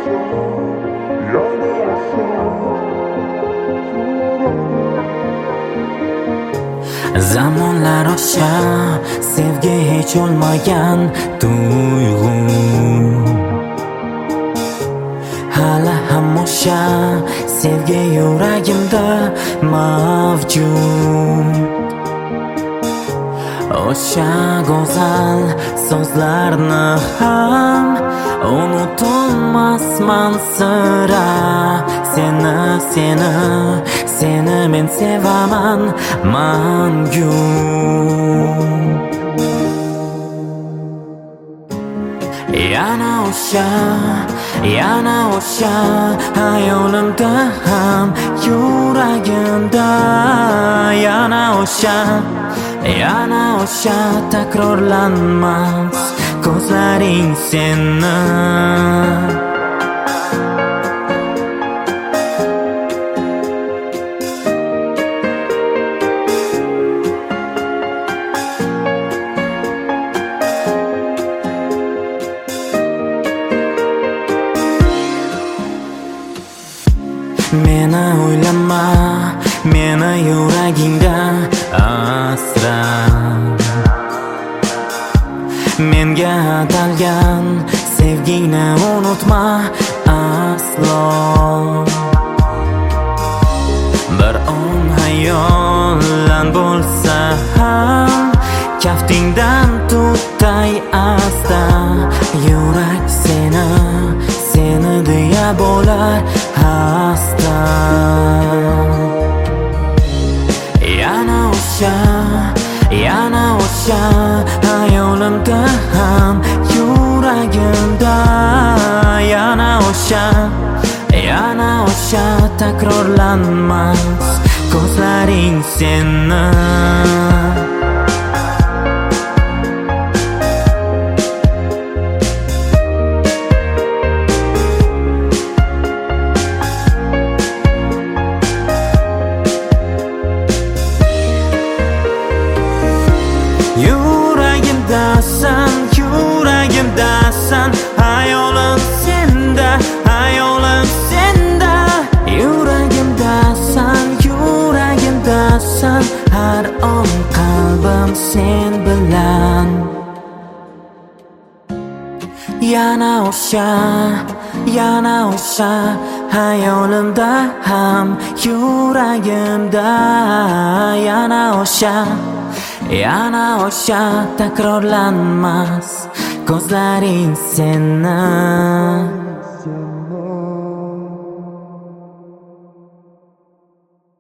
Zamonlar osha sevgi hech o'lmagan tuyg'u, hali ham o'sha sevgi yuragimda mavjud. O'sha go'zal so'zlarni ham unutolmasman sira. Seni men sevaman mangu. Yana o'sha hayolimda ham yuragimda. Yana o'sha takrorlanmas ko'zlaring seni. Meni o'ylama, meni yuragingda asra. Menga atalgan sevgingni unutma aslo. Bir on hayollan bo'lsa ham kaftingdan tutay asta. Yurak seni deya bo'lar hasta. Yana o'sha hayolimda ham yuragimda. Yana o'sha takrorlanmas ko'zlaring seni. Yuragimdasan, hayolim senda. Yuragimdasan, har on qalbim sen bilan. Yana o'sha hayolimda ham yuragimda. Yana o'sha takrorlanmas ko'zlaring seni.